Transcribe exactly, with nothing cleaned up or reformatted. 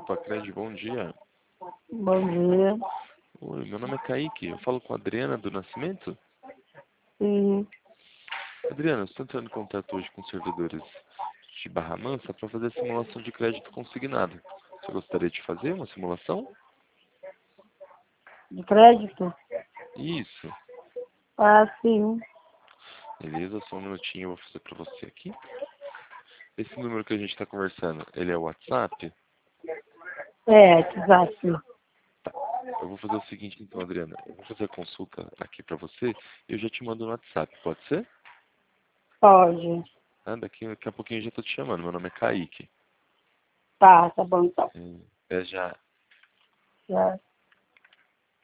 Opa, Cred, bom dia. Bom dia. Oi, meu nome é Kaique. Eu falo com a Adriana do Nascimento. Sim. Adriana, eu estou entrando em contato hoje com os servidores de Barra Mansa para fazer a simulação de crédito consignado. Você gostaria de fazer uma simulação? De crédito? Isso. Ah, sim. Beleza, só um minutinho, eu vou fazer para você aqui. Esse número que a gente está conversando, ele é o WhatsApp? É, exato. Eu vou fazer o seguinte então, Adriana. Eu vou fazer a consulta aqui para você e eu já te mando no WhatsApp, pode ser? Pode. Ah, daqui, daqui a pouquinho eu já estou te chamando. Meu nome é Kaique. Tá, tá bom então. É, até já. Já.